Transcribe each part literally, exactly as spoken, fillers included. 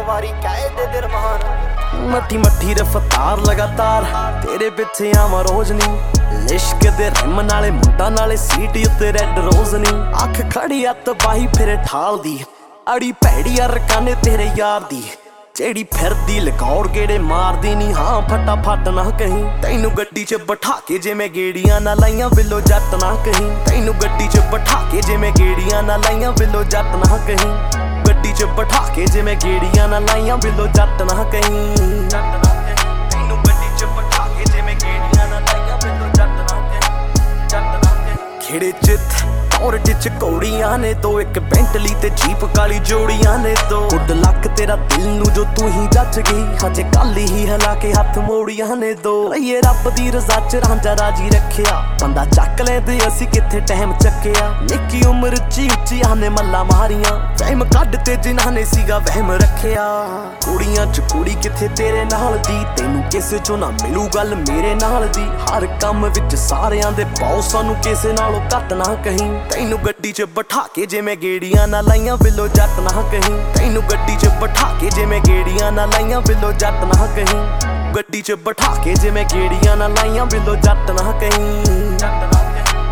वारी कह दे दिल महान। मट्ठी मट्ठी रफ्तार लगातार तेरे पिछे आवां रोज नी, लिश्क दे रिम नाले मुंडा नाले सीट उत्ते रेड रोज नी। अख खड़ी अत बाही फिर ठाल दी, अड़ी भैड़ी अरकाने तेरे यार दी, जेड़ी फिरदी लकौड़ गेड़े मारदी नी। हाँ फटाफट ना कहीं तैनू गड्डी च बिठा के जे मैं गेड़ियां ना लाइयां बिलो जट ना कहीं, तैनू गड्डी च बिठा के जे मैं गेड़ियां ना लाइयां बिलो जट ना कहीं, गड्डी च बिठा के जे मैं गेड़ियां ना लाइयां बिलो जट ना कहीं, जट ना कहीं। तैनू गड्डी च बिठा के जे मैं गेड़ियां ना लाइयां बिलो जट ना कहीं, जट ना कहीं। खेड़े चित और डिच कौड़ियां ने दो, एक बेंटली ते जीप काली जोड़ियां ने दो। गुड लक तेरा दिल नू जो तू ही जच गई, हजे कल ही हिला के हथ मोड़ियां ने दो। ये रब दी रजा च रांझा राजी रखिया, बंदा चक लेंदे असी किथे टाइम चक्किया। निक्की उम्र ची उच्ची आने मल्ला मारियां, वहम कढ ते जिन्हां ने सीगा वहम रखिया। कुड़ियां च कुड़ी किथे तेरे नाल दी, तैनू किसे चो ना मिलू गल मेरे नाल दी। हर काम विच सारियां दे पाओ सानू किसे नालों घट ना कहीं, तैनू गड्डी च बिठा के जे मैं गेड़ियां ना लाइयां बिलो जट ना कहीं, तैनू गड्डी च बिठा के जे मैं गेड़ियां ना लाइयां बिलो जट ना कहीं, गड्डी च बिठा के जे मैं गेड़ियां ना लाइयां बिलो जट ना कहीं, जट ना कहीं,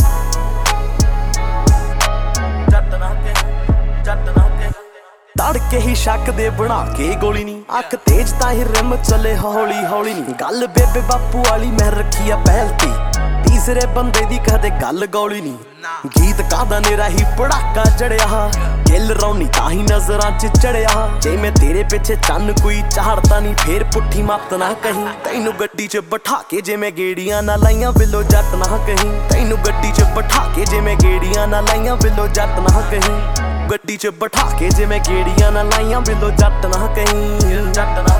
जट ना कहीं, जट ना कहीं। तड़के ही शक दे बना के गोली नी, अख तेज ताही रिम चले हौली हौली नी। गल बेबे बापू वाली मैं रखी आ पहल ती, तीसरे बंदे दी कदे गल गौली नी। गीत कादा नेरा ही पड़ाका चढ़िया, गिल रौनी ताही नजरां च चढ़िया। जे मैं तेरे पिछे चन्न कोई चाड़ता नी, फिर पुट्ठी मत ना कहीं, तैनू गड्डी च बिठा के जे मैं गेड़ियां ना लाइयां बिलो जट ना कहीं, तैनू गड्डी च बिठा के जे मैं गेड़ियां ना लाइयां बिलो जट ना कहीं, गड्डी च बिठा के जे मैं गेड़ियां ना लाइयां बिलो जट ना कहीं, जट ना